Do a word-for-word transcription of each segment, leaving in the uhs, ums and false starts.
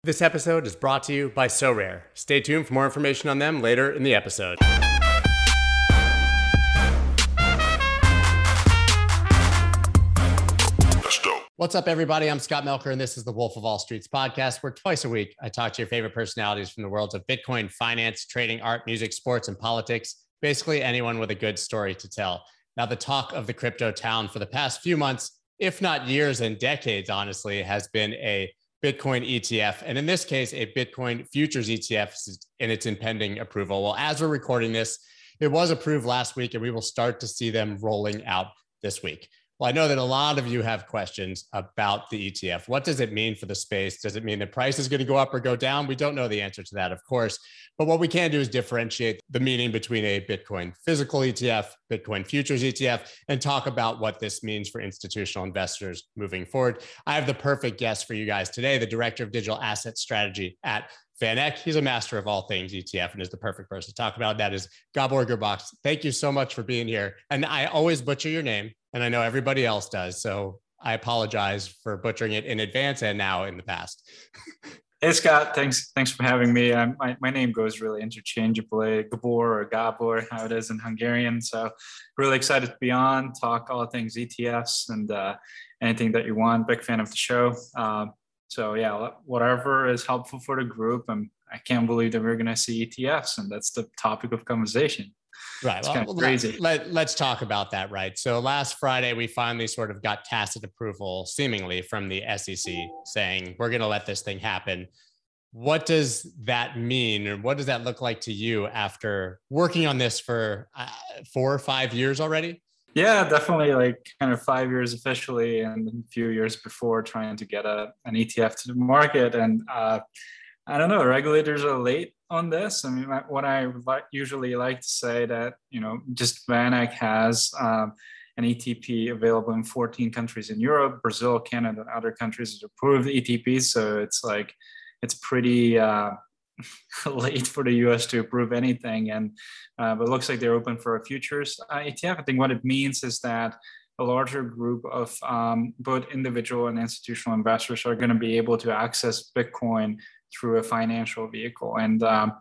This episode is brought to you by Sorare. Stay tuned for more information on them later in the episode. What's up, everybody? I'm Scott Melker, and this is the Wolf of All Streets podcast, where twice a week I talk to your favorite personalities from the worlds of Bitcoin, finance, trading, art, music, sports, and politics. Basically, anyone with a good story to tell. Now, the talk of the crypto town for the past few months, if not years and decades, honestly, has been a Bitcoin E T F, and in this case, a Bitcoin futures E T F in its impending approval. Well, as we're recording this, it was approved last week, and we will start to see them rolling out this week. Well, I know that a lot of you have questions about the E T F. What does it mean for the space? Does it mean the price is going to go up or go down? We don't know the answer to that, of course. But what we can do is differentiate the meaning between a Bitcoin physical E T F, Bitcoin futures E T F, and talk about what this means for institutional investors moving forward. I have the perfect guest for you guys today, the Director of Digital Asset Strategy at VanEck. He's a master of all things E T F and is the perfect person to talk about. That is Gabor Gurbacs. Thank you so much for being here. And I always butcher your name, and I know everybody else does. So I apologize for butchering it in advance and now in the past. Hey, Scott. Thanks Thanks for having me. Um, my, my name goes really interchangeably, Gabor or Gabor, how it is in Hungarian. So really excited to be on, talk all things E T Fs and uh, anything that you want. Big fan of the show. Um, so yeah, whatever is helpful for the group. And I can't believe that we're going to see E T Fs, and that's the topic of conversation. Right. It's well, kind of crazy. Let, let, let's talk about that, right? So last Friday, we finally sort of got tacit approval, seemingly, from the S E C saying, we're going to let this thing happen. What does that mean? Or what does that look like to you after working on this for uh, four or five years already? Yeah, definitely, like kind of five years officially and a few years before trying to get a, an E T F to the market. And uh, I don't know, regulators are late on this. I mean, what I like, usually like to say that, you know, just VanEck has um, an E T P available in fourteen countries in Europe, Brazil, Canada, and other countries that approved E T Ps. So it's like, it's pretty uh, late for the U S to approve anything. And uh, but it looks like they're open for a futures uh, E T F. I think what it means is that a larger group of um, both individual and institutional investors are going to be able to access Bitcoin through a financial vehicle. And um,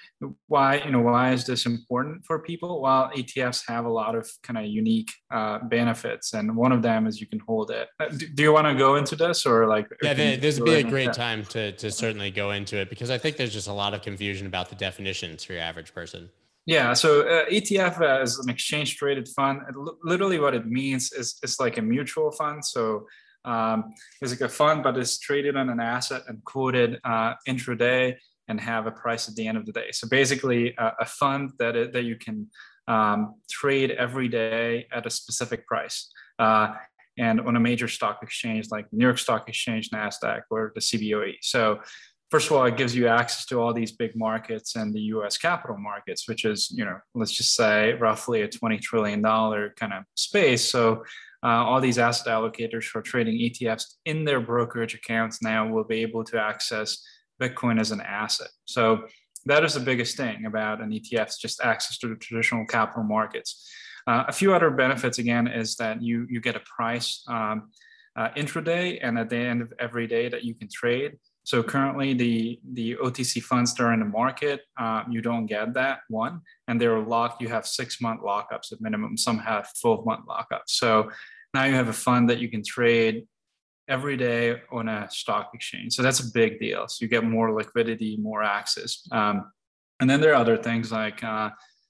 why, you know, why is this important for people? Well, E T Fs have a lot of kind of unique uh, benefits, and one of them is you can hold it. Do, do you want to go into this, or like? Yeah, this would be a great time to to certainly go into it, because I think there's just a lot of confusion about the definitions for your average person. Yeah, so uh, E T F uh, is an exchange traded fund. L- literally, what it means is it's like a mutual fund. So Um, it's like a fund, but it's traded on an asset and quoted uh, intraday and have a price at the end of the day. So basically, uh, a fund that it, that you can um, trade every day at a specific price, uh, and on a major stock exchange like New York Stock Exchange, NASDAQ, or the C B O E. So first of all, it gives you access to all these big markets and the U S capital markets, which is, you know, let's just say roughly a twenty trillion dollars kind of space. So Uh, all these asset allocators who are trading E T Fs in their brokerage accounts now will be able to access Bitcoin as an asset. So that is the biggest thing about an E T F, just access to the traditional capital markets. Uh, a few other benefits, again, is that you, you get a price um, uh, intraday and at the end of every day that you can trade. So currently the, the O T C funds that are in the market, uh, you don't get that, one, and they're locked. You have six month lockups at minimum. Some have twelve month lockups. So now you have a fund that you can trade every day on a stock exchange. So that's a big deal. So you get more liquidity, more access. Um, and then there are other things like uh,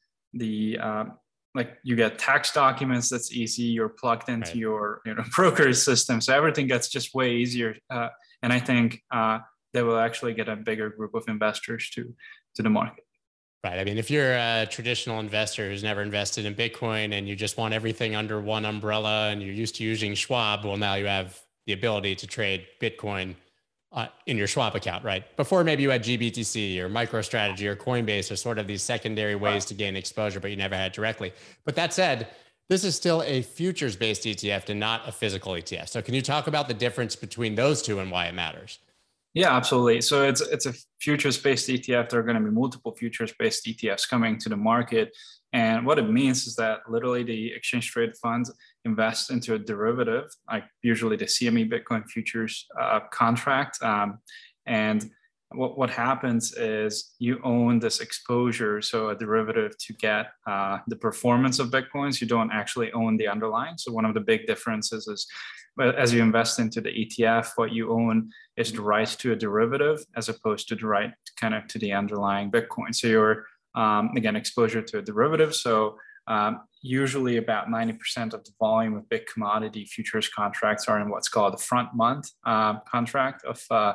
the, uh, like you get tax documents. That's easy. You're plugged into right. your you know, brokerage system. So everything gets just way easier. Uh, and I think uh, they will actually get a bigger group of investors to, to the market. Right. I mean, if you're a traditional investor who's never invested in Bitcoin and you just want everything under one umbrella and you're used to using Schwab, well, now you have the ability to trade Bitcoin uh, in your Schwab account, right? Before, maybe you had G B T C or MicroStrategy or Coinbase or sort of these secondary ways to gain exposure, but you never had directly. But that said, this is still a futures-based E T F and not a physical E T F. So can you talk about the difference between those two and why it matters? Yeah, absolutely. So it's it's a futures-based E T F. There are going to be multiple futures-based E T Fs coming to the market. And what it means is that literally the exchange traded funds invest into a derivative, like usually the C M E Bitcoin futures uh, contract. Um, and what, what happens is you own this exposure, so a derivative to get uh, the performance of Bitcoins. You don't actually own the underlying. So one of the big differences is, as you invest into the E T F, what you own is the right to a derivative as opposed to the right kind of to the underlying Bitcoin. So you're, um, again, exposure to a derivative. So um, usually about ninety percent of the volume of big commodity futures contracts are in what's called a front month uh, contract of uh,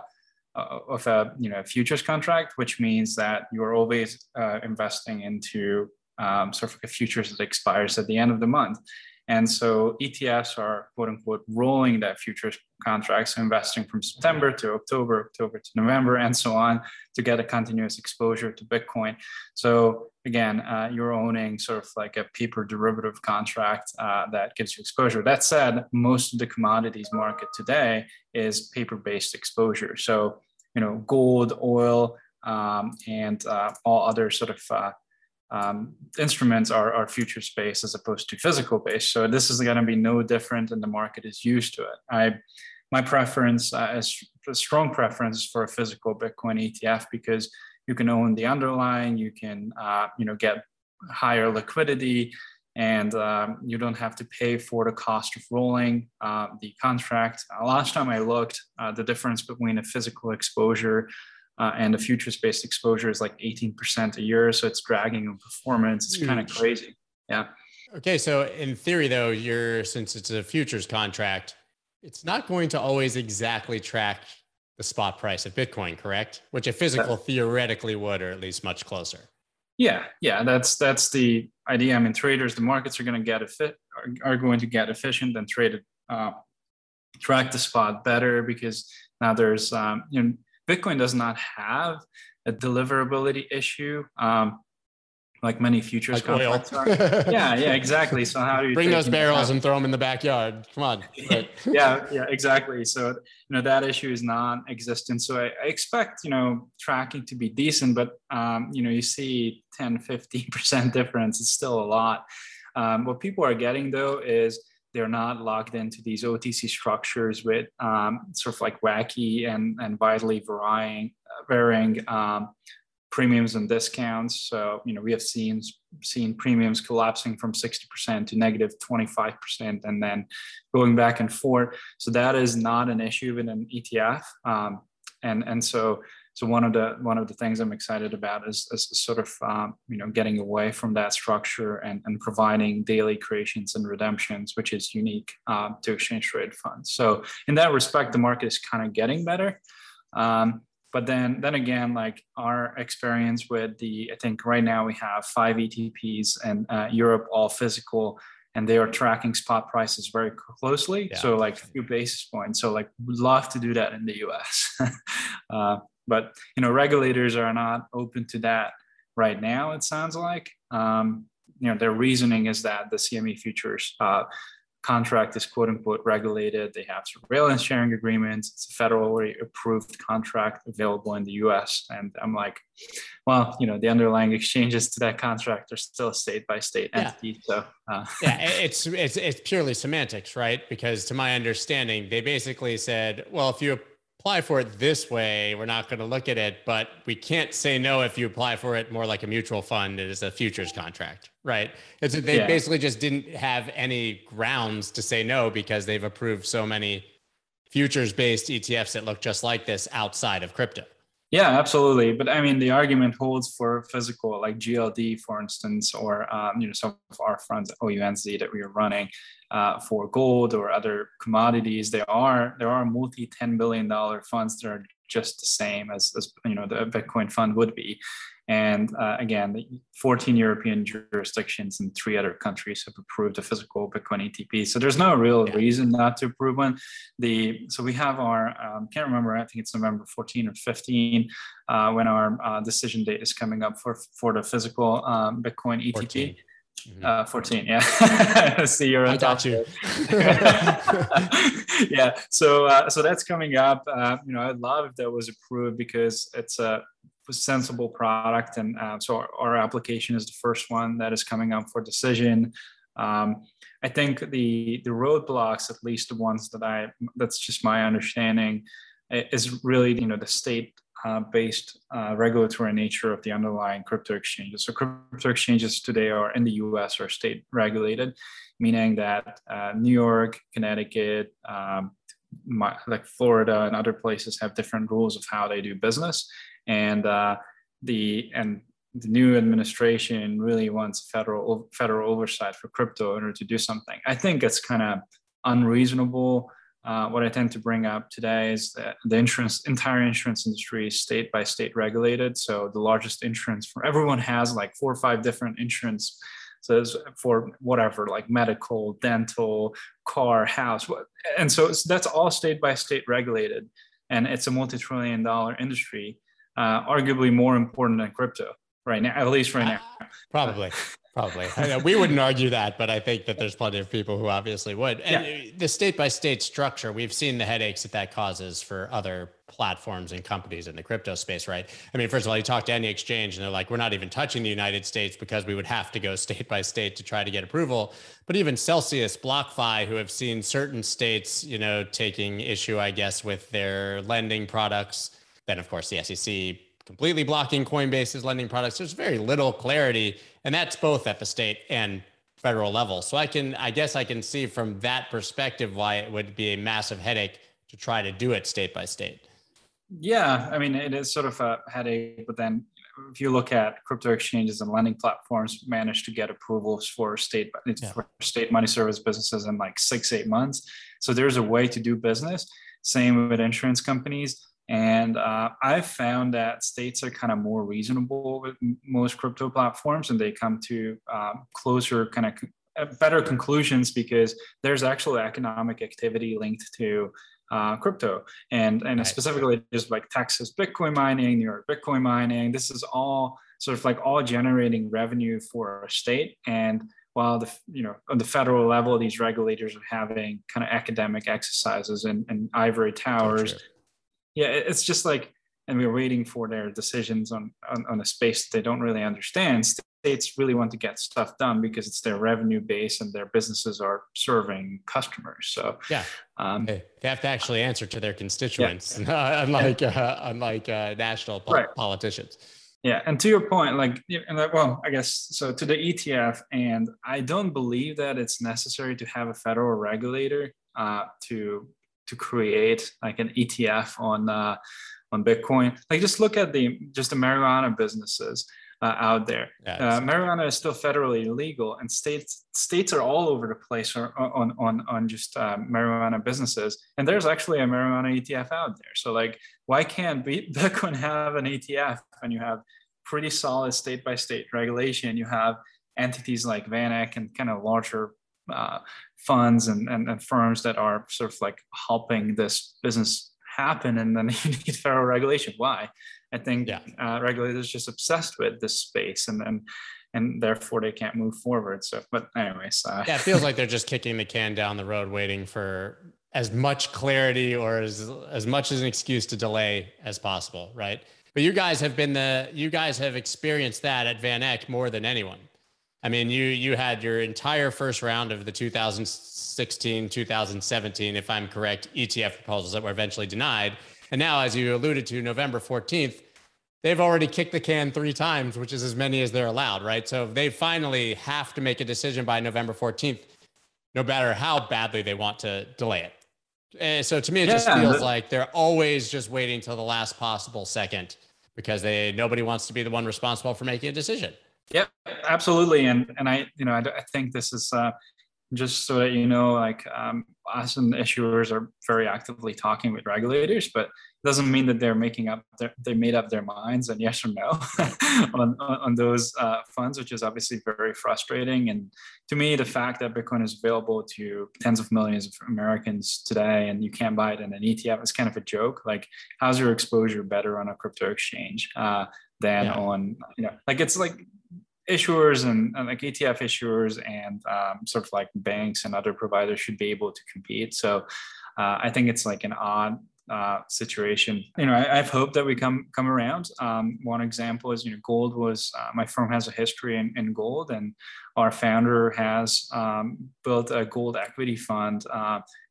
of a you know futures contract, which means that you're always uh, investing into um, sort of a futures that expires at the end of the month. And so E T Fs are quote unquote rolling that futures contract, so investing from September to October, October to November, and so on to get a continuous exposure to Bitcoin. So again, uh, you're owning sort of like a paper derivative contract uh, that gives you exposure. That said, most of the commodities market today is paper-based exposure. So, you know, gold, oil, um, and uh, all other sort of uh, Um, instruments are, are futures based as opposed to physical based. So this is going to be no different, and the market is used to it. I, my preference uh, is a strong preference for a physical Bitcoin E T F because you can own the underlying, you can uh, you know get higher liquidity, and um, you don't have to pay for the cost of rolling uh, the contract. Uh, last time I looked, uh, the difference between a physical exposure Uh, and the futures-based exposure is like eighteen percent a year. So it's dragging on performance. It's kind of crazy. Yeah. Okay. So in theory, though, you're, since it's a futures contract, it's not going to always exactly track the spot price of Bitcoin, correct? Which a physical that, theoretically would, or at least much closer. Yeah. Yeah. That's, that's the idea. I mean, traders, the markets are going to get a fit, are, are going to get efficient and trade it, uh, track the spot better because now there's, um, you know, Bitcoin does not have a deliverability issue um, like many futures like contracts are. Yeah, yeah, exactly. So how do you bring those barrels and throw them in the backyard? Come on. Right. yeah, yeah, exactly. So you know that issue is non-existent. So I, I expect you know tracking to be decent, but um, you know you see ten, fifteen percent difference. It's still a lot. Um, what people are getting though is they're not locked into these O T C structures with um, sort of like wacky and, and widely varying, varying um, premiums and discounts. So, you know, we have seen, seen premiums collapsing from sixty percent to negative twenty-five percent and then going back and forth. So that is not an issue with an E T F. Um, and, and so So one of the one of the things I'm excited about is, is sort of um, you know getting away from that structure and, and providing daily creations and redemptions, which is unique uh, to exchange traded funds. So in that respect, the market is kind of getting better. Um, but then then again, like our experience with the I think right now we have five E T Ps and uh, Europe all physical. And they are tracking spot prices very closely. Yeah. So like a few basis points. So like we'd love to do that in the U S. uh, but, you know, regulators are not open to that right now, it sounds like. Um, you know, their reasoning is that the C M E futures uh, contract is quote unquote regulated. They have surveillance sharing agreements. It's a federally approved contract available in the U S. And I'm like, well, you know, the underlying exchanges to that contract are still state by state yeah. entity. So uh. yeah, it's, it's, it's purely semantics, right? Because to my understanding, they basically said, well, if you apply for it this way, we're not going to look at it, but we can't say no if you apply for it more like a mutual fund. It is a futures contract, right? It's, they yeah. basically just didn't have any grounds to say no because they've approved so many futures-based E T Fs that look just like this outside of crypto. Yeah, absolutely. But I mean, the argument holds for physical, like G L D, for instance, or um, you know, some of our funds, O U N Z, that we are running uh, for gold or other commodities. There are there are multi ten billion dollar funds that are just the same as, as you know the Bitcoin fund would be. And uh, again, the fourteen European jurisdictions and three other countries have approved a physical Bitcoin E T P. So there's no real yeah. reason not to approve one. The so we have our um, can't remember. I think it's November fourteen or fifteen uh, when our uh, decision date is coming up for for the physical um, Bitcoin E T P. fourteen. Mm-hmm. Uh, fourteen, yeah. See, you're on I got you. yeah, so uh, so that's coming up. Uh, you know, I'd love if that was approved because it's a sensible product, and uh, so our, our application is the first one that is coming up for decision. Um, I think the the roadblocks, at least the ones that I that's just my understanding, is really you know the state uh, based uh, regulatory nature of the underlying crypto exchanges. So crypto exchanges today are in the U S are state regulated, meaning that uh, New York, Connecticut, um, my, like Florida and other places have different rules of how they do business. And uh, the and the new administration really wants federal federal oversight for crypto in order to do something. I think it's kind of unreasonable. Uh, what I tend to bring up today is that the insurance, entire insurance industry is state by state regulated. So the largest insurance for everyone has like four or five different insurance. So for whatever, like medical, dental, car, house. And so that's all state by state regulated. And it's a multi-trillion dollar industry, uh, arguably more important than crypto right now, at least right now. Uh, probably. Probably. I know, we wouldn't argue that, but I think that there's plenty of people who obviously would. And yeah. the state by state structure, we've seen the headaches that that causes for other platforms and companies in the crypto space, right? I mean, first of all, you talk to any exchange and they're like, we're not even touching the United States because we would have to go state by state to try to get approval. But even Celsius, BlockFi, who have seen certain states, you know, taking issue, I guess, with their lending products. Then, of course, the S E C completely blocking Coinbase's lending products. There's very little clarity, and that's both at the state and federal level. So I can, I guess I can see from that perspective why it would be a massive headache to try to do it state by state. Yeah, I mean, it is sort of a headache, but then if you look at crypto exchanges and lending platforms manage to get approvals for state, yeah. for state money service businesses in like six, eight months. So there's a way to do business. Same with insurance companies. And uh, I've found that states are kind of more reasonable with most crypto platforms, and they come to um, closer kind of co- better conclusions because there's actually economic activity linked to uh, crypto. And, and right. specifically just like Texas Bitcoin mining, New York Bitcoin mining, this is all sort of like all generating revenue for a state. And while the, you know, on the federal level, these regulators are having kind of academic exercises and, and ivory towers. Gotcha. Yeah, it's just like, and we're waiting for their decisions on, on, on a space that they don't really understand. States really want to get stuff done because it's their revenue base and their businesses are serving customers. So yeah, um, they have to actually answer to their constituents, yeah. unlike uh, unlike uh, national po- right. politicians. Yeah, and to your point, like, and like, well, I guess so to the E T F, and I don't believe that it's necessary to have a federal regulator uh, to. to create like an E T F on uh, on Bitcoin. Like just look at the just the marijuana businesses uh, out there. Yeah, uh, marijuana is still federally illegal, and states states are all over the place on on on, on just uh, marijuana businesses. And there's actually a marijuana E T F out there. So like, why can't Bitcoin have an E T F? And you have pretty solid state by state regulation. You have entities like VanEck and kind of larger Uh, funds and, and, and firms that are sort of like helping this business happen, and then you need federal regulation. Why? I think yeah. uh, regulators just obsessed with this space, and and and therefore they can't move forward. So, but anyways, uh, yeah, it feels like they're just kicking the can down the road, waiting for as much clarity or as as much as an excuse to delay as possible, right? But you guys have been the you guys have experienced that at VanEck more than anyone. I mean, you you had your entire first round of the two thousand sixteen, two thousand seventeen, if I'm correct, E T F proposals that were eventually denied. And now, as you alluded to, November fourteenth, they've already kicked the can three times, which is as many as they're allowed, right? So they finally have to make a decision by November fourteenth, no matter how badly they want to delay it. And so to me, it yeah, just feels but- like they're always just waiting till the last possible second because they nobody wants to be the one responsible for making a decision. Yeah, absolutely. And and I, you know, I, I think this is uh, just so that, you know, like um, us and issuers are very actively talking with regulators, but it doesn't mean that they're making up, their, they made up their minds and yes or no on, on those uh, funds, which is obviously very frustrating. And to me, the fact that Bitcoin is available to tens of millions of Americans today and you can't buy it in an E T F is kind of a joke. Like, how's your exposure better on a crypto exchange uh, than yeah. on, you know, like it's like, issuers and, and like E T F issuers and um, sort of like banks and other providers should be able to compete. So uh, I think it's like an odd uh, situation. You know, I, I've hoped that we come come around. Um, one example is, you know, gold was, uh, my firm has a history in, in gold, and our founder has um, built a gold equity fund uh,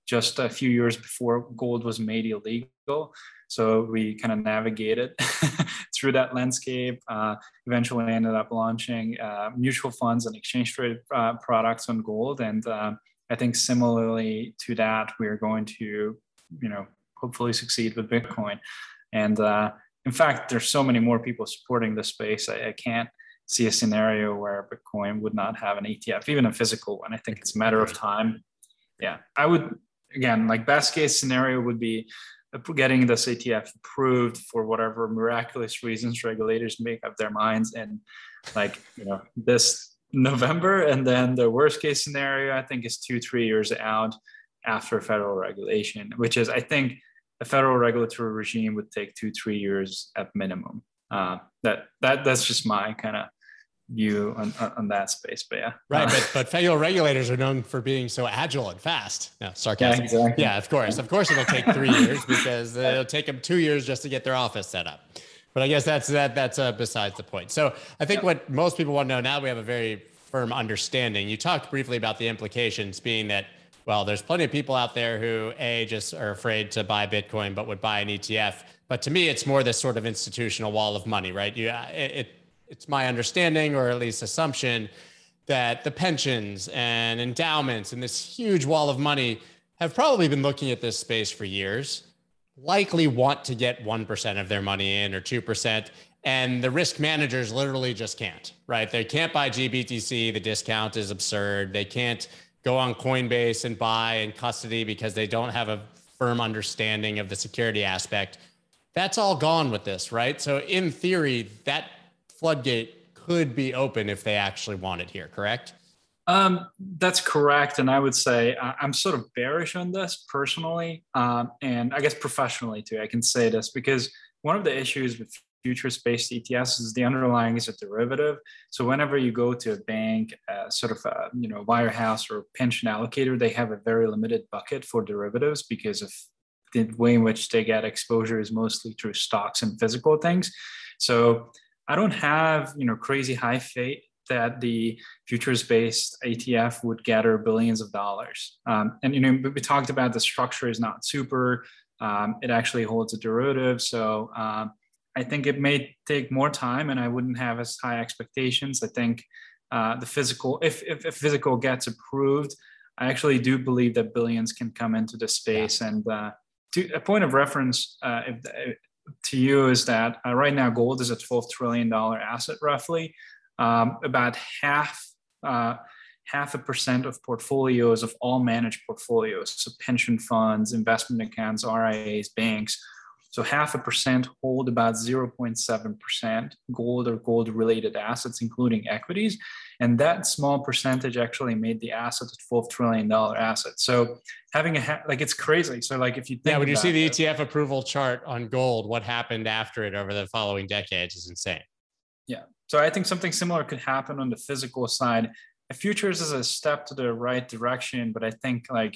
just a few years before gold was made illegal. So we kind of navigated through that landscape, uh, eventually ended up launching uh, mutual funds and exchange traded uh, products on gold. And uh, I think similarly to that, we're going to, you know, hopefully succeed with Bitcoin. And uh, in fact, there's so many more people supporting this space. I, I can't see a scenario where Bitcoin would not have an E T F, even a physical one. I think it's a matter of time. Yeah, I would, again, like best case scenario would be getting this E T F approved for whatever miraculous reasons regulators make up their minds, and like, you know, this November. And then the worst case scenario, I think, is two, three years out after federal regulation, which is, I think, a federal regulatory regime would take two, three years at minimum. Uh, that that that's just my kind of view on, on that space. But yeah, right. Uh, But but federal regulators are known for being so agile and fast. No, sarcasm. Yeah, exactly. Yeah, of course, of course, it'll take three years because it'll take them two years just to get their office set up. But I guess that's that that's uh, besides the point. So I think yeah. what most people want to know now, we have a very firm understanding. You talked briefly about the implications being that, well, there's plenty of people out there who a just are afraid to buy Bitcoin but would buy an E T F. But to me, it's more this sort of institutional wall of money, right? You it, it It's my understanding, or at least assumption, that the pensions and endowments and this huge wall of money have probably been looking at this space for years, likely want to get one percent of their money in or two percent. And the risk managers literally just can't, right? They can't buy G B T C. The discount is absurd. They can't go on Coinbase and buy in custody because they don't have a firm understanding of the security aspect. That's all gone with this, right? So in theory, that floodgate could be open if they actually want it here, correct? Um, that's correct. And I would say uh, I'm sort of bearish on this personally, um, and I guess professionally too. I can say this because one of the issues with futures-based E T Fs is the underlying is a derivative. So whenever you go to a bank, uh, sort of a you know wirehouse or pension allocator, they have a very limited bucket for derivatives because of the way in which they get exposure is mostly through stocks and physical things. So I don't have, you know, crazy high faith that the futures-based E T F would gather billions of dollars. Um, and, you know, we talked about the structure is not super. Um, it actually holds a derivative. So um, I think it may take more time, and I wouldn't have as high expectations. I think uh, the physical, if, if, if physical gets approved, I actually do believe that billions can come into the space. Yeah. And uh, to a point of reference, uh, if, if to you is that uh, right now gold is a twelve trillion dollars asset roughly. Um, about half uh, half a percent of portfolios of all managed portfolios, so pension funds, investment accounts, R I As, banks. So half a percent hold about zero point seven percent gold or gold related assets, including equities. And that small percentage actually made the asset a twelve trillion dollars asset. So having a, ha- like, it's crazy. So like, if you think yeah, when you see the it, E T F approval chart on gold, what happened after it over the following decades is insane. Yeah. So I think something similar could happen on the physical side. Futures is a step to the right direction, but I think like,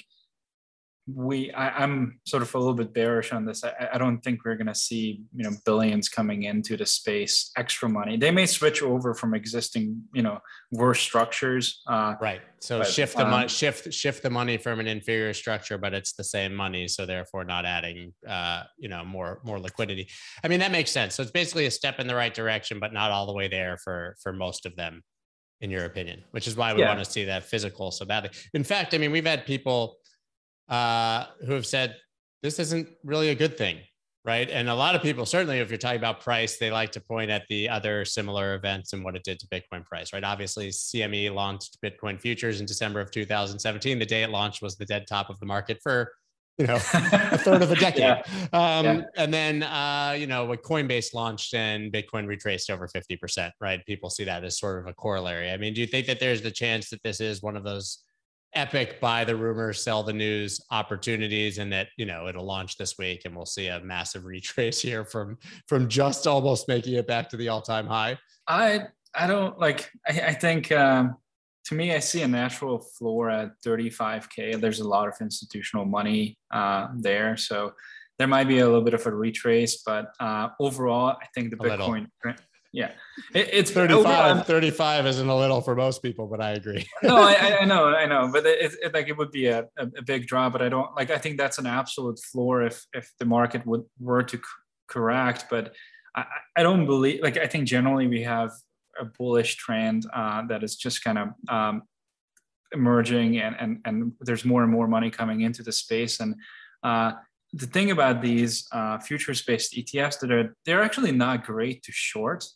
we I, I'm sort of a little bit bearish on this. I, I don't think we're going to see, you know, billions coming into the space, extra money. They may switch over from existing, you know, worse structures. Uh, right. So but, shift the um, money, shift, shift the money from an inferior structure, but it's the same money. So therefore not adding, uh, you know, more, more liquidity. I mean, that makes sense. So it's basically a step in the right direction, but not all the way there for, for most of them, in your opinion, which is why we yeah. want to see that physical so badly. In fact, I mean, we've had people uh, who have said this isn't really a good thing, right? And a lot of people, certainly if you're talking about price, they like to point at the other similar events and what it did to Bitcoin price, right? Obviously, C M E launched Bitcoin futures in December of two thousand seventeen. The day it launched was the dead top of the market for, you know, a third of a decade. yeah. Um, yeah. And then, uh, you know, when Coinbase launched and Bitcoin retraced over fifty percent, right? People see that as sort of a corollary. I mean, do you think that there's the chance that this is one of those epic buy the rumor, sell the news opportunities, and that, you know, it'll launch this week and we'll see a massive retrace here from, from just almost making it back to the all-time high? I, I don't like, I, I think, um, to me, I see a natural floor at thirty-five K. There's a lot of institutional money uh, there. So there might be a little bit of a retrace, but uh, overall, I think the a Bitcoin, little. Yeah, it, it's thirty-five. overall, thirty-five isn't a little for most people, but I agree. no, I, I know, I know, but it, it like it would be a, a, a big drop. But I don't like. I think that's an absolute floor if if the market would were to c- correct. But I, I don't believe. Like I think generally we have a bullish trend uh, that is just kind of um, emerging, and and and there's more and more money coming into the space. And uh, the thing about these uh, futures-based E T Fs that are they're actually not great to short.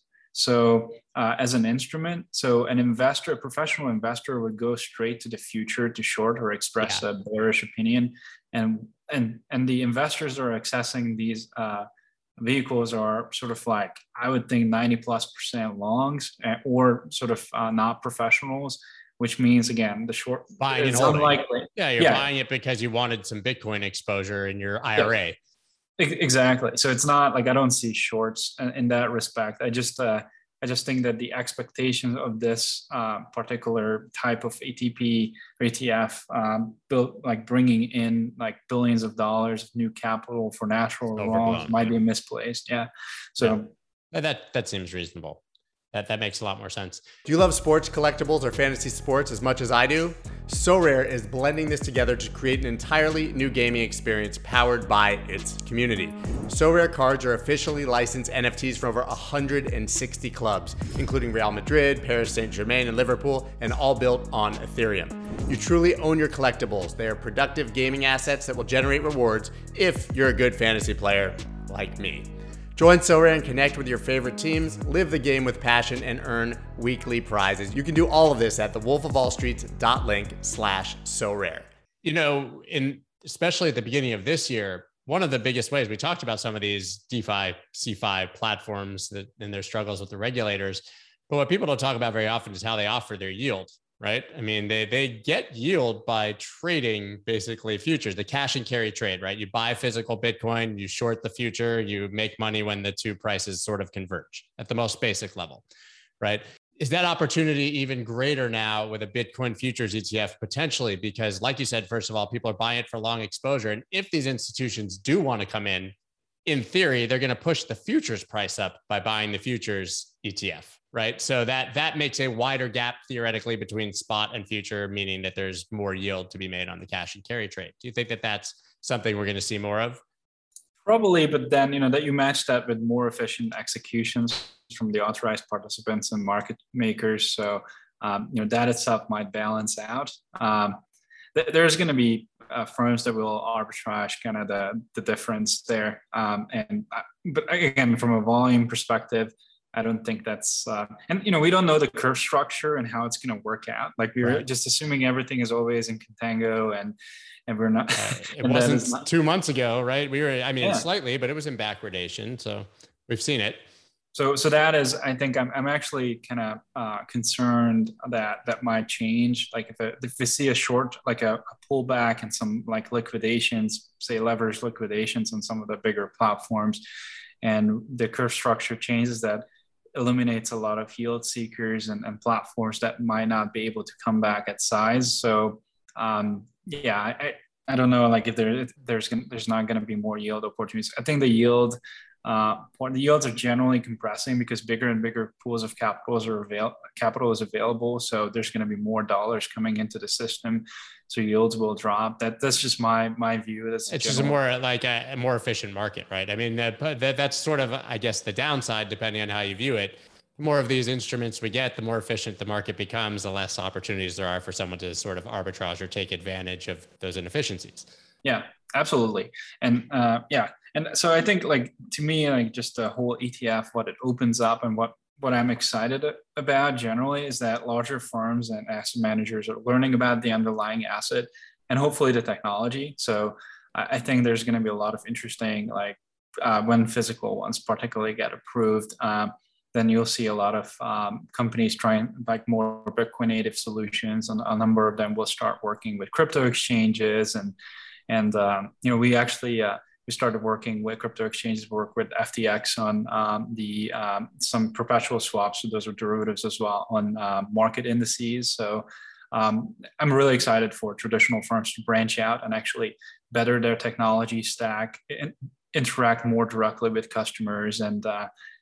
So uh, as an instrument, so an investor, a professional investor would go straight to the future to short or express yeah. a bearish opinion. And, and, and the investors that are accessing these uh, vehicles are sort of like, I would think ninety plus percent longs or sort of uh, not professionals, which means again, the short buying is and holding. Unlikely. Yeah, you're yeah. buying it because you wanted some Bitcoin exposure in your I R A. Yeah. Exactly. So it's not like I don't see shorts in, in that respect. I just uh, I just think that the expectations of this uh, particular type of A T P or E T F, um, built like bringing in like billions of dollars of new capital for natural longs might be misplaced. Yeah. So yeah. that that seems reasonable. That, that makes a lot more sense. Do you love sports, collectibles, or fantasy sports as much as I do? SoRare is blending this together to create an entirely new gaming experience powered by its community. SoRare cards are officially licensed N F Ts from over one hundred sixty clubs, including Real Madrid, Paris Saint-Germain, and Liverpool, and all built on Ethereum. You truly own your collectibles. They are productive gaming assets that will generate rewards if you're a good fantasy player like me. Join SoRare and connect with your favorite teams, live the game with passion, and earn weekly prizes. You can do all of this at the wolf of wall streets dot link slash SoRare. You know, in especially at the beginning of this year, one of the biggest ways we talked about some of these DeFi, C five platforms that and their struggles with the regulators. But what people don't talk about very often is how they offer their yield, right? I mean, they they get yield by trading basically futures, the cash and carry trade, right? You buy physical Bitcoin, you short the future, you make money when the two prices sort of converge at the most basic level, right? Is that opportunity even greater now with a Bitcoin futures E T F potentially? Because like you said, first of all, people are buying it for long exposure. And if these institutions do want to come in, in theory, they're going to push the futures price up by buying the futures E T F, right? So that that makes a wider gap theoretically between spot and future, meaning that there's more yield to be made on the cash and carry trade. Do you think that that's something we're going to see more of? Probably, but then, you know, that you match that with more efficient executions from the authorized participants and market makers. So, um, you know, that itself might balance out. Um, th- there's going to be uh, firms that will arbitrage kind of the, the difference there. Um, and, uh, but again, from a volume perspective, I don't think that's, uh, and, you know, we don't know the curve structure and how it's going to work out. Like we were right. just assuming everything is always in contango and, and we're not. Uh, it wasn't not, two months ago, right? We were, I mean, yeah. slightly, but it was in backwardation. So we've seen it. So, so that is, I think I'm, I'm actually kind of uh, concerned that that might change. Like if, a, if we see a short, like a, a pullback and some like liquidations, say leverage liquidations on some of the bigger platforms, and the curve structure changes, that eliminates a lot of yield seekers and, and platforms that might not be able to come back at size. So, um, yeah, I, I don't know, like if there, if there's gonna, there's not going to be more yield opportunities. I think the yield. Uh, the yields are generally compressing because bigger and bigger pools of capitals are avail- capital is available. So there's going to be more dollars coming into the system. So yields will drop. That that's just my my view. That's it's just a more like a, a more efficient market, right? I mean, that, that that's sort of, I guess, the downside, depending on how you view it. The more of these instruments we get, the more efficient the market becomes, the less opportunities there are for someone to sort of arbitrage or take advantage of those inefficiencies. Yeah, absolutely. And uh, yeah. And so I think, like, to me, like just the whole E T F, what it opens up and what, what I'm excited about generally is that larger firms and asset managers are learning about the underlying asset and hopefully the technology. So I think there's going to be a lot of interesting, like uh, when physical ones particularly get approved, um, then you'll see a lot of um, companies trying like more Bitcoin native solutions, and a number of them will start working with crypto exchanges. And, and um, you know, we actually, uh, we started working with crypto exchanges, work with F T X on um, the um, some perpetual swaps. So those are derivatives as well on uh, market indices. So um, I'm really excited for traditional firms to branch out and actually better their technology stack, and interact more directly with customers, and uh,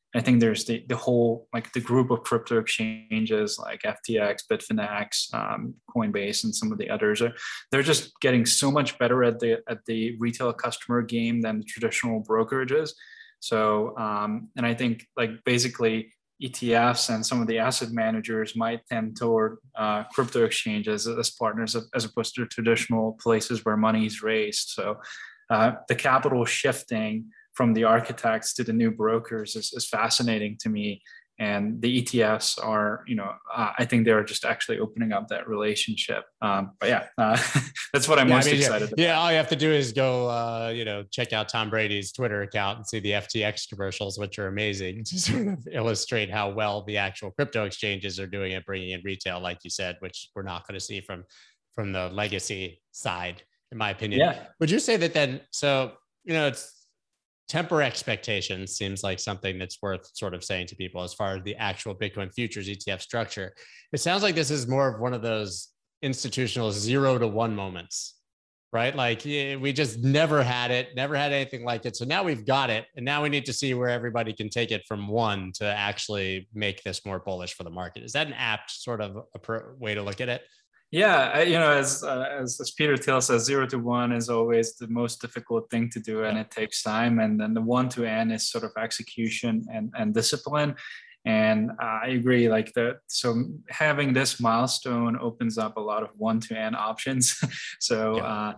I think there's the, the whole, like the group of crypto exchanges like F T X, Bitfinex, um, Coinbase, and some of the others are, they're just getting so much better at the, at the retail customer game than the traditional brokerages. So, um, and I think like basically E T Fs and some of the asset managers might tend toward uh, crypto exchanges as partners as opposed to traditional places where money is raised. So uh, the capital shifting from the architects to the new brokers is, is fascinating to me. And the E T Fs are, you know, uh, I think they're just actually opening up that relationship. Um, but yeah, uh, that's what I'm yeah, most I mean, excited yeah, about. Yeah, all you have to do is go, uh, you know, check out Tom Brady's Twitter account and see the F T X commercials, which are amazing to sort of illustrate how well the actual crypto exchanges are doing at bringing in retail, like you said, which we're not going to see from, from the legacy side, in my opinion. Yeah. Would you say that then, so, you know, it's, temper expectations seems like something that's worth sort of saying to people as far as the actual Bitcoin futures E T F structure. It sounds like this is more of one of those institutional zero to one moments, right? Like we just never had it, never had anything like it. So now we've got it. And now we need to see where everybody can take it from one to actually make this more bullish for the market. Is that an apt sort of a way to look at it? Yeah, you know, as, uh, as as Peter Thiel says, zero to one is always the most difficult thing to do, and it takes time. And then the one to n is sort of execution and and discipline. And uh, I agree, like the so having this milestone opens up a lot of one to n options. so uh,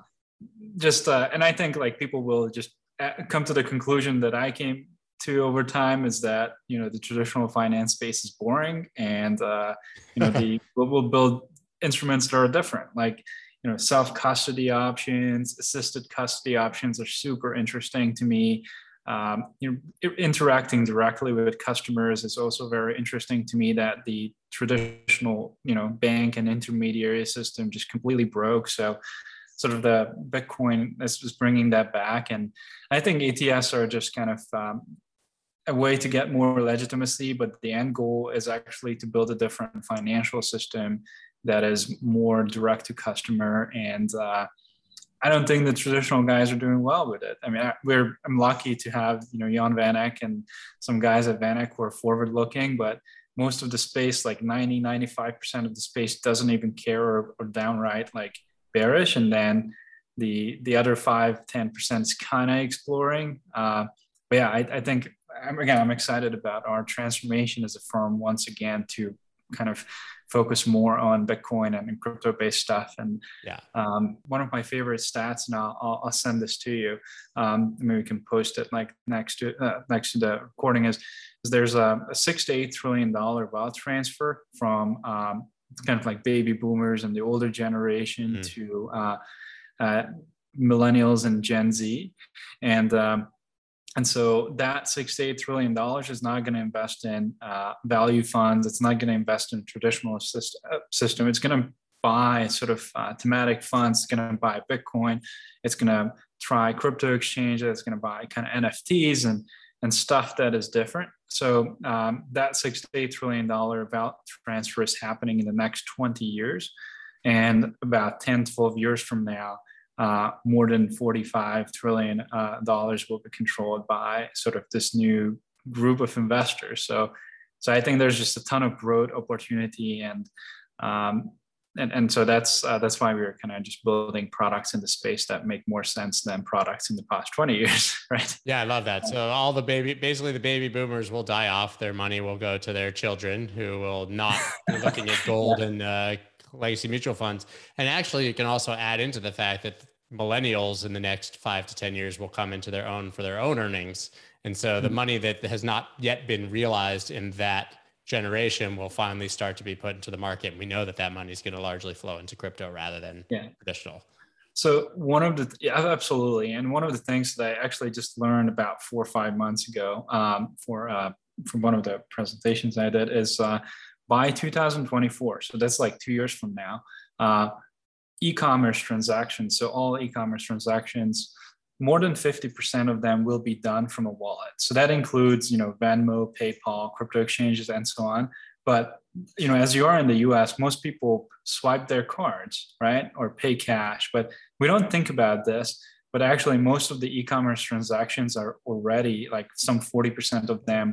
just uh, and I think like people will just come to the conclusion that I came to over time is that, you know, the traditional finance space is boring, and uh, you know the we'll, we'll build instruments that are different, like, you know, self-custody options, assisted custody options are super interesting to me. Um, you know, interacting directly with customers is also very interesting to me. That the traditional, you know, bank and intermediary system just completely broke. So, sort of the Bitcoin is, is bringing that back, and I think E T Fs are just kind of um, a way to get more legitimacy. But the end goal is actually to build a different financial system that is more direct to customer. And uh, I don't think the traditional guys are doing well with it. I mean, I, we're I'm lucky to have, you know, Jan Van Eck and some guys at Van Eck who are forward looking, but most of the space, like ninety, ninety-five percent of the space doesn't even care, or, or downright like bearish. And then the the other five, ten percent is kind of exploring. Uh, but yeah, I, I think, again, I'm excited about our transformation as a firm once again to kind of focus more on Bitcoin and crypto-based stuff. And yeah, um, one of my favorite stats, and I'll, I'll, I'll send this to you. Um, maybe we can post it like next to uh, next to the recording. Is, is there's a, a six to eight trillion dollar wealth transfer from um, kind of like baby boomers and the older generation mm. to uh, uh, millennials and Gen Z, and um, And so that six to eight trillion dollars is not going to invest in uh, value funds. It's not going to invest in traditional system. It's going to buy sort of uh, thematic funds. It's going to buy Bitcoin. It's going to try crypto exchanges. It's going to buy kind of N F Ts and and stuff that is different. So um, that six to eight trillion dollar wealth transfer is happening in the next twenty years, and about ten, twelve years from now, Uh, more than forty-five trillion dollars uh, will be controlled by sort of this new group of investors. So, so I think there's just a ton of growth opportunity, and um, and and so that's uh, that's why we were kind of just building products in the space that make more sense than products in the past twenty years, right? Yeah, I love that. So all the baby, basically the baby boomers will die off. Their money will go to their children, who will not be looking at gold yeah. and uh, legacy mutual funds. And actually, you can also add into the fact that millennials in the next five to ten years will come into their own for their own earnings. And so the money that has not yet been realized in that generation will finally start to be put into the market. And we know that that money is going to largely flow into crypto rather than yeah. traditional. So one of the, yeah, absolutely. And one of the things that I actually just learned about four or five months ago um, for, uh, from one of the presentations I did is uh, by two thousand twenty-four. So that's like two years from now, uh, e-commerce transactions. So all e-commerce transactions, more than fifty percent of them will be done from a wallet. So that includes, you know, Venmo, PayPal, crypto exchanges, and so on. But, you know, as you are in the U S, most people swipe their cards, right? Or pay cash, but we don't think about this. But actually most of the e-commerce transactions are already, like some forty percent of them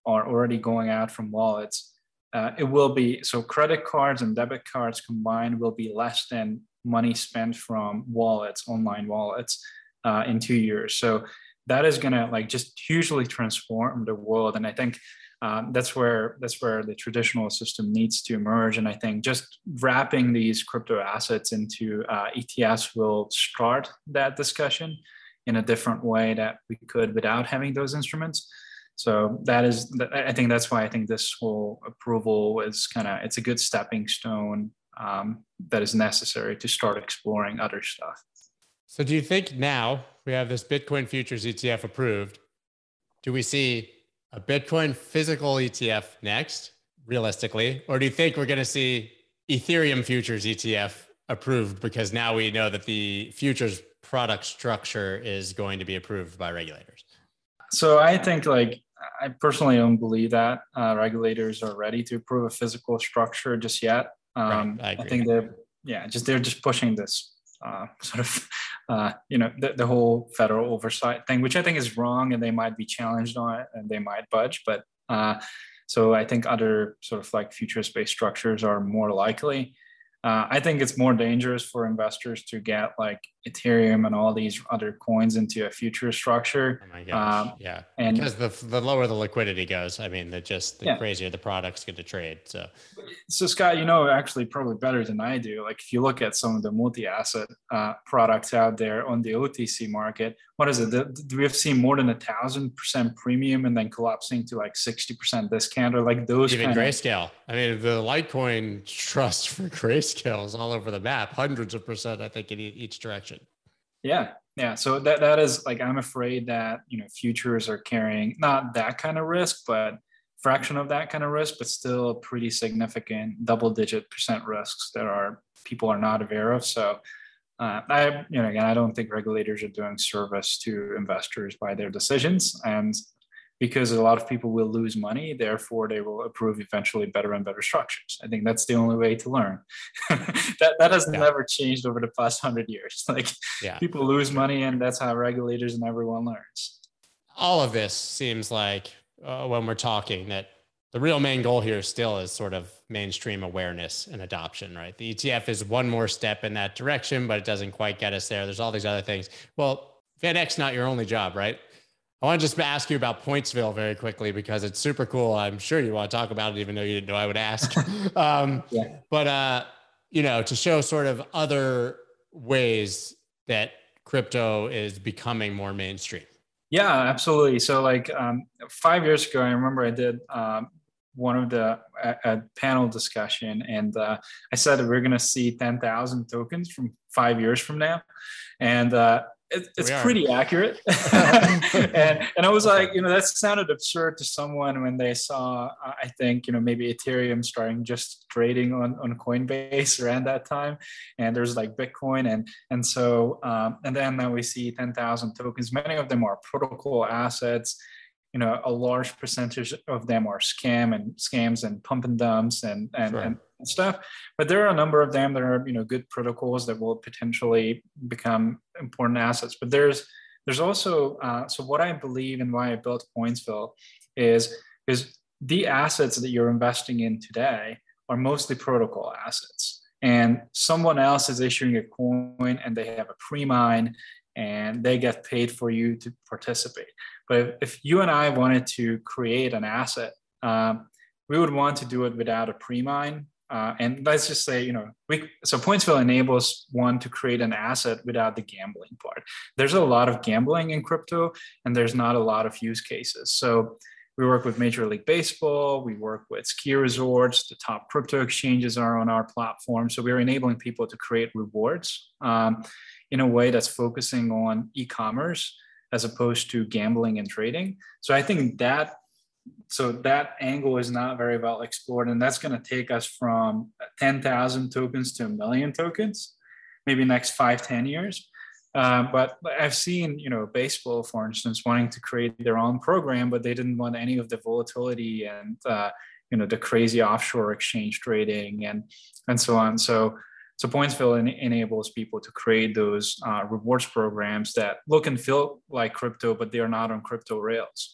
are already going out from wallets, uh, it will be, so credit cards and debit cards combined will be less than money spent from wallets, online wallets, uh, in two years. So that is going to like just hugely transform the world. And I think um, that's where that's where the traditional system needs to emerge. And I think just wrapping these crypto assets into uh, E T Fs will start that discussion in a different way that we could without having those instruments. So that is, I think that's why I think this whole approval is kind of, it's a good stepping stone um, that is necessary to start exploring other stuff. So do you think now we have this Bitcoin futures E T F approved? Do we see a Bitcoin physical E T F next, realistically? Or do you think we're going to see Ethereum futures E T F approved because now we know that the futures product structure is going to be approved by regulators? So I think like, I personally don't believe that uh, regulators are ready to approve a physical structure just yet. Um, right, I, agree. I think they're, yeah, just they're just pushing this uh, sort of, uh, you know, the, the whole federal oversight thing, which I think is wrong, and they might be challenged on it and they might budge. But uh, so I think other sort of like futures-based structures are more likely. Uh, I think it's more dangerous for investors to get like Ethereum and all these other coins into a future structure. Oh my gosh. Um, yeah. And because the, the lower the liquidity goes, I mean, the just the yeah. crazier the products get to trade. So, so Scott, you know, actually probably better than I do. Like if you look at some of the multi-asset uh, products out there on the O T C market, what is it? Do we have seen more than a thousand percent premium and then collapsing to like sixty percent discount, or like those? Even kind Grayscale. Of- I mean, the Litecoin trust for Grayscale is all over the map, hundreds of percent, I think, in each direction. Yeah. Yeah. So that, that is like, I'm afraid that, you know, futures are carrying not that kind of risk, but fraction of that kind of risk, but still pretty significant double digit percent risks that are people are not aware of. So uh, I, you know, again, I don't think regulators are doing service to investors by their decisions. And because a lot of people will lose money, therefore they will approve eventually better and better structures. I think that's the only way to learn. that that has yeah. never changed over the past hundred years. Like yeah. people lose money, and that's how regulators and everyone learns. All of this seems like uh, when we're talking that the real main goal here still is sort of mainstream awareness and adoption, right? The E T F is one more step in that direction, but it doesn't quite get us there. There's all these other things. Well, VanEck's not your only job, right? I want to just ask you about Pointsville very quickly because it's super cool. I'm sure you want to talk about it, even though you didn't know I would ask. um, yeah. But, uh, you know, to show sort of other ways that crypto is becoming more mainstream. Yeah, absolutely. So like um, five years ago, I remember I did um, one of the a, a panel discussion, and uh, I said that we're going to see ten thousand tokens from five years from now. And uh, It, it's pretty accurate. and and I was like, you know, that sounded absurd to someone when they saw, uh, I think, you know, maybe Ethereum starting just trading on, on Coinbase around that time. And there's like Bitcoin. And and so, um, and then now we see ten thousand tokens. Many of them are protocol assets. You know, a large percentage of them are scam and scams and pump and dumps and, and, sure. and stuff. But there are a number of them that are, you know, good protocols that will potentially become important assets. But there's there's also, uh, so what I believe and why I built Pointsville is, is the assets that you're investing in today are mostly protocol assets. And someone else is issuing a coin and they have a pre-mine and they get paid for you to participate. But if you and I wanted to create an asset, um, we would want to do it without a pre-mine. Uh, and let's just say, you know, we, so Pointsville enables one to create an asset without the gambling part. There's a lot of gambling in crypto, and there's not a lot of use cases. So we work with Major League Baseball, we work with ski resorts, the top crypto exchanges are on our platform. So we're enabling people to create rewards um, in a way that's focusing on e-commerce as opposed to gambling and trading. So I think that So that angle is not very well explored, and that's going to take us from ten thousand tokens to a million tokens, maybe next five, ten years. Uh, but I've seen, you know, baseball, for instance, wanting to create their own program, but they didn't want any of the volatility and, uh, you know, the crazy offshore exchange trading and, and so on. So, so Pointsville en- enables people to create those uh, rewards programs that look and feel like crypto, but they are not on crypto rails.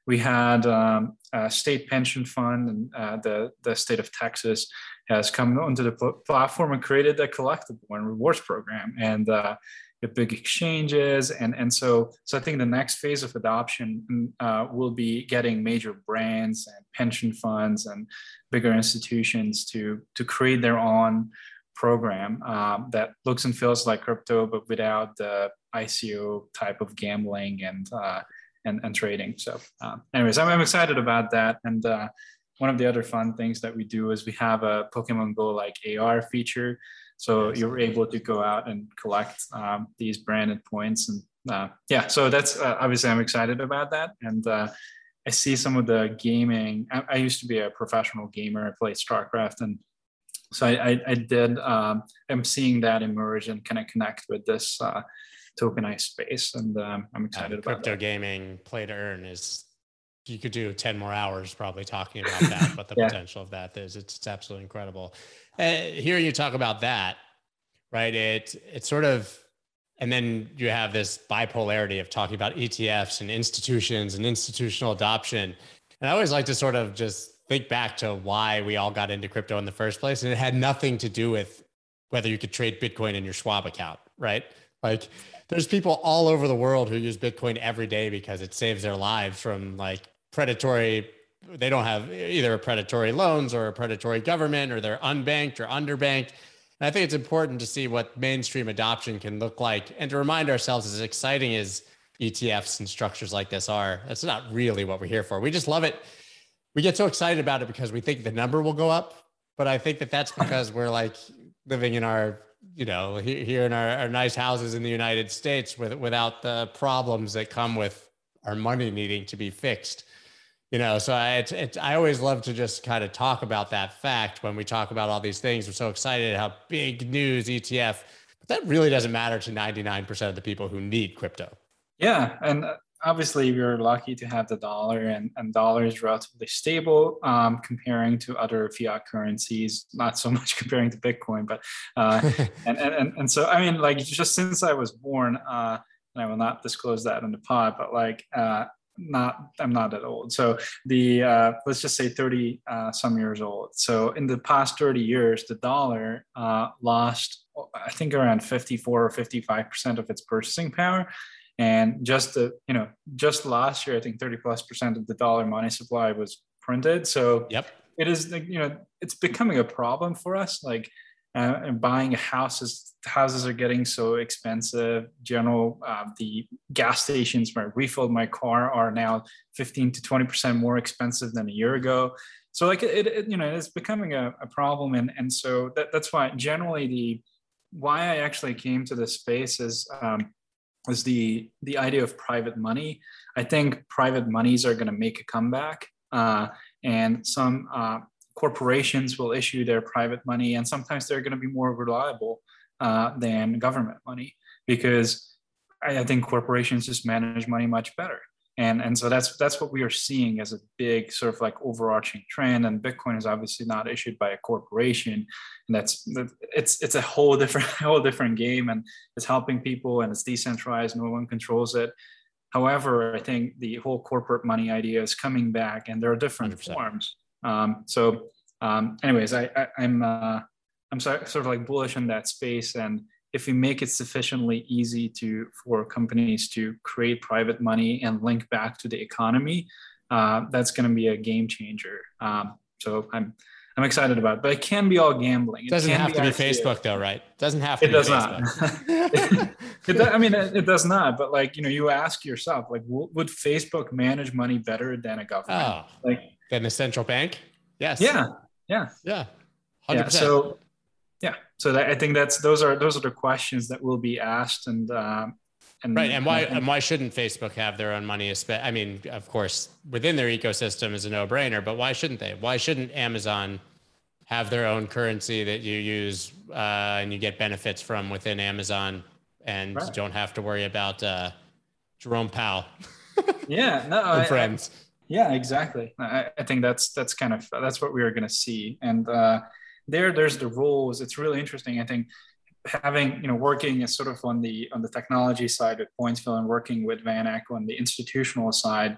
We had um, a state pension fund, and uh, the, the state of Texas has come onto the pl- platform and created a collectible and rewards program, and uh, the big exchanges. And, and so, so I think the next phase of adoption uh, will be getting major brands and pension funds and bigger institutions to, to create their own program um, that looks and feels like crypto, but without the I C O type of gambling and uh, and, and trading. So um, anyways, I'm, I'm excited about that. And uh, one of the other fun things that we do is we have a Pokemon Go like A R feature. So yes. You're able to go out and collect um, these branded points. And uh, yeah, so that's uh, obviously I'm excited about that. And uh, I see some of the gaming. I, I used to be a professional gamer. I played StarCraft, and so I, I, I did, um, I'm seeing that emerge and kind of connect with this uh, tokenized space. And um, I'm excited um, about crypto that. gaming play to earn is, you could do ten more hours probably talking about that, but the yeah. potential of that is, it's, it's absolutely incredible. Uh, hearing you talk about that, right? It, it's sort of, and then you have this bipolarity of talking about E T Fs and institutions and institutional adoption. And I always like to sort of just think back to why we all got into crypto in the first place. And it had nothing to do with whether you could trade Bitcoin in your Schwab account, right? Like there's people all over the world who use Bitcoin every day because it saves their lives from like predatory. They don't have either a predatory loans or a predatory government, or they're unbanked or underbanked. And I think it's important to see what mainstream adoption can look like and to remind ourselves, as exciting as E T Fs and structures like this are, that's not really what we're here for. We just love it. We get so excited about it because we think the number will go up. But I think that that's because we're like living in our, you know, here in our, our nice houses in the United States with, without the problems that come with our money needing to be fixed. You know, so I, it's, it's, I always love to just kind of talk about that fact when we talk about all these things. We're so excited how big news E T F, but that really doesn't matter to ninety-nine percent of the people who need crypto. Yeah. And obviously we're lucky to have the dollar, and, and dollar is relatively stable um, comparing to other fiat currencies, not so much comparing to Bitcoin, but, uh, and, and, and so, I mean, like just since I was born, uh, and I will not disclose that in the pod, but like, uh, not, I'm not that old. So the, uh, let's just say thirty uh, some years old. So in the past thirty years, the dollar uh, lost, I think around fifty-four or fifty-five percent of its purchasing power. And just the, you know, just last year, I think thirty plus percent of the dollar money supply was printed. So yep. It is, you know, it's becoming a problem for us. Like uh, and buying houses, houses are getting so expensive. General, uh, the gas stations where I refilled my car are now fifteen to twenty percent more expensive than a year ago. So like it, it you know, it's becoming a, a problem. And, and so that, that's why generally the, why I actually came to this space is, um, is the, the idea of private money. I think private monies are going to make a comeback, uh, and some uh, corporations will issue their private money, and sometimes they're going to be more reliable uh, than government money, because I, I think corporations just manage money much better. And, and so that's that's what we are seeing as a big sort of like overarching trend. And Bitcoin is obviously not issued by a corporation, and that's it's it's a whole different whole different game, and it's helping people, and it's decentralized. No one controls it. However, I think the whole corporate money idea is coming back, and there are different one hundred percent forms. Um, so, um, anyways, I, I, I'm uh, I'm so, sort of like bullish in that space, and if we make it sufficiently easy to for companies to create private money and link back to the economy, uh, that's going to be a game changer. Um, so I'm I'm excited about it, but it can be all gambling. It doesn't have to be Facebook, though, right? Doesn't have to. It be does Facebook. not. it, I mean, it, it does not. But like, you know, you ask yourself, like, w- would Facebook manage money better than a government? Oh, like than a central bank? Yes. Yeah. Yeah. Yeah. one hundred percent. Yeah. So, yeah. So that, I think that's those are those are the questions that will be asked, and um, and right. And why and, and why shouldn't Facebook have their own money? I mean, of course, within their ecosystem is a no-brainer, but why shouldn't they? Why shouldn't Amazon have their own currency that you use uh, and you get benefits from within Amazon, and right. don't have to worry about uh, Jerome Powell? Yeah, no, and I, friends. I, yeah, exactly. I, I think that's that's kind of that's what we are going to see, and uh, there there's the rules. It's really interesting. I think having you know working as sort of on the on the technology side with Pointsville and working with VanEck on the institutional side.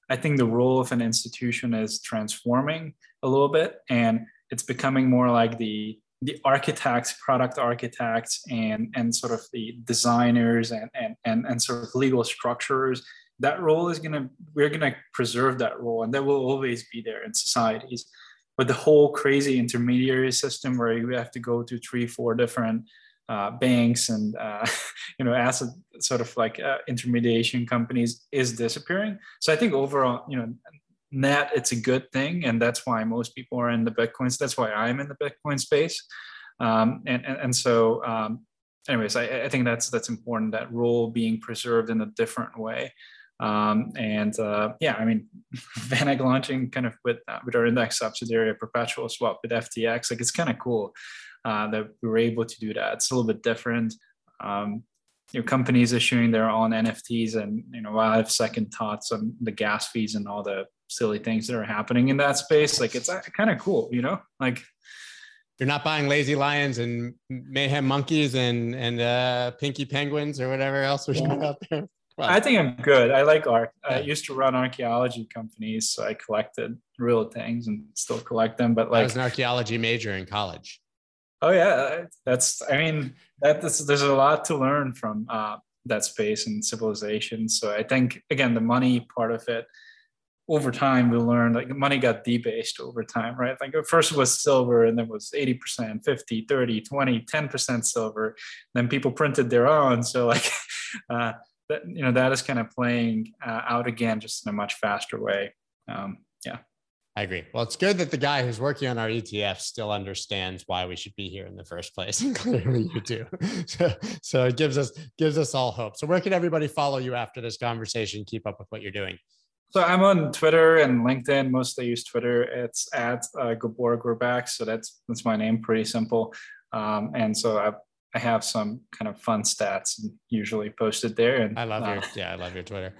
I think the role of an institution is transforming a little bit, and it's becoming more like the the architects, product architects, and and sort of the designers and and and, and sort of legal structurers. That role is gonna we're gonna preserve that role, and that will always be there in societies. But the whole crazy intermediary system where you have to go to three, four different uh, banks and uh, you know asset sort of like uh, intermediation companies is disappearing. So I think overall, you know, net it's a good thing, and that's why most people are in the Bitcoin. That's why I'm in the Bitcoin space, um, and, and and so um, anyways, I, I think that's that's important. That role being preserved in a different way. Um, and uh, yeah, I mean, Van Eck launching kind of with uh, with our index subsidiary, a perpetual swap with F T X, like it's kind of cool uh, that we were able to do that. It's a little bit different. Um, you know, companies issuing their own N F Ts, and you know, I have second thoughts on the gas fees and all the silly things that are happening in that space. Like it's kind of cool, you know, like. You're not buying lazy lions and mayhem monkeys and and uh, pinky penguins or whatever else we have out there. Well, I think I'm good. I like art. Yeah. I used to run archaeology companies, so I collected real things and still collect them. But like, I was an archaeology major in college. Oh yeah, that's. I mean, that is, there's a lot to learn from uh, that space and civilization. So I think again, the money part of it. Over time, we learned like money got debased over time, right? Like first it was silver, and then it was eighty percent, fifty, thirty, twenty, ten percent silver. Then people printed their own. So like. Uh, That, you know, that is kind of playing uh, out again, just in a much faster way. Um, yeah. I agree. Well, it's good that the guy who's working on our E T F still understands why we should be here in the first place. And clearly you do. So, so it gives us, gives us all hope. So where can everybody follow you after this conversation? Keep up with what you're doing. So I'm on Twitter and LinkedIn. Mostly use Twitter. It's at uh, Gabor Gurbach. So that's, that's my name. Pretty simple. Um, and so I've, I have some kind of fun stats usually posted there. And I love uh, your, yeah, I love your Twitter.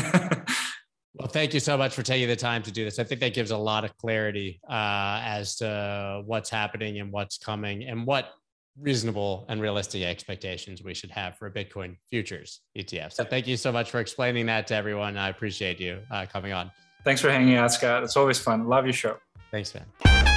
Well, thank you so much for taking the time to do this. I think that gives a lot of clarity uh, as to what's happening and what's coming and what reasonable and realistic expectations we should have for a Bitcoin futures E T F. So thank you so much for explaining that to everyone. I appreciate you uh, coming on. Thanks for hanging out, Scott. It's always fun. Love your show. Thanks, man.